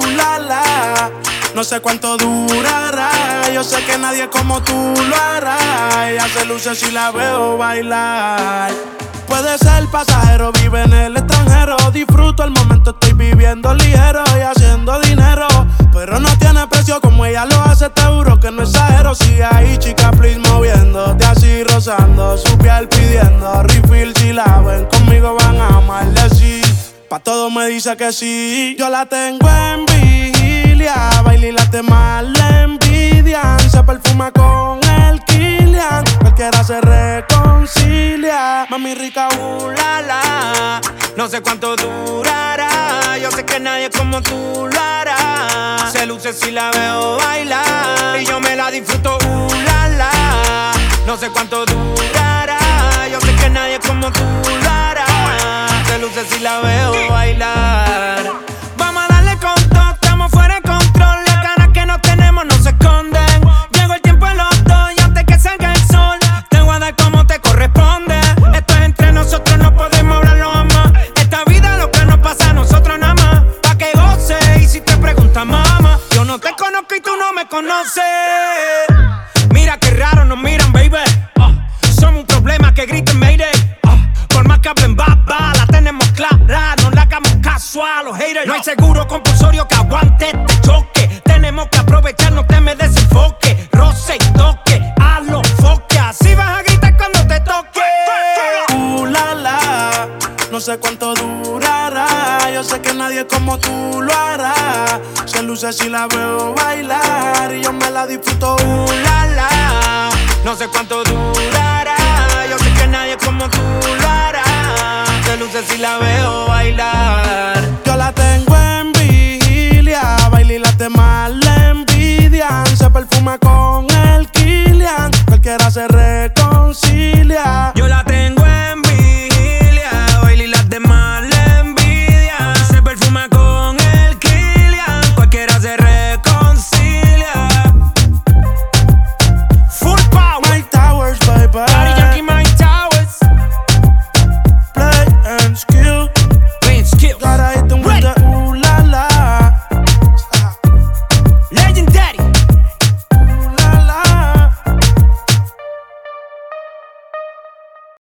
la la. No sé cuánto durará, yo sé que nadie como tú lo hará. Ella se luce si la veo bailar. Puede ser pasajero, vive en el extranjero. Disfruto el momento, estoy viviendo ligero y haciendo dinero. Pero no tiene precio como ella lo hace, te juro que no exagero. Sigue ahí, chica, please, moviéndote así, rozando su piel, pidiendo refill. Si la ven conmigo van a amarle, sí. Pa' todo me dice que sí. Yo la tengo en vigilia, baila y las demás le envidian. Se perfuma con el Kilian, cualquiera se reconcilia. Mami rica, la la. No sé cuánto durará, yo sé que nadie como tú lo hará. Se luce si la veo bailar y yo me la disfruto, la la. No sé cuánto durará, yo sé que nadie como tú lo hará. Se luce si la veo bailar. Vamos a darle con todo, estamos fuera de control. Las ganas que no tenemos no se esconden. Llegó el tiempo de los dos y antes que salga el sol te voy a dar como te corresponde. Esto es entre nosotros, no podemos hablarlo jamás. Esta vida lo que nos pasa a nosotros nada más. Pa' que goce y si te preguntas mamá, yo no te conozco y tú no me conoces. Mira qué raro nos miran, baby. Somos un problema que griten Mayday. Por más que hablen baba, la tenemos clara. No le hagamos caso a los haters. No hay seguro compulsorio que aguante este choque. Tenemos que aprovechar, no te me desenfoque. Roce y toque, a los foques. Así vas a gritar cuando te toque. la la. No sé cuánto durará, yo sé que nadie como tú lo hará. Se luce si la veo bailar y yo me la disfruto, la la. No sé cuánto durará, yo sé que nadie como tú lo hará. Se luce si la veo bailar. Yo la tengo en vigilia, baila y las demás le envidian. Se perfuma con el Kilian, cualquiera se reconcilia. Yo la tengo en vigilia, baila y las demás le envidian. Se perfuma con el Kilian, cualquiera se reconcilia. Full power, Mike Towers, baby. Daddy Yankee, Mike Towers. Play and skill. Playing skills. Gotta hit them with the ooh la la. Legend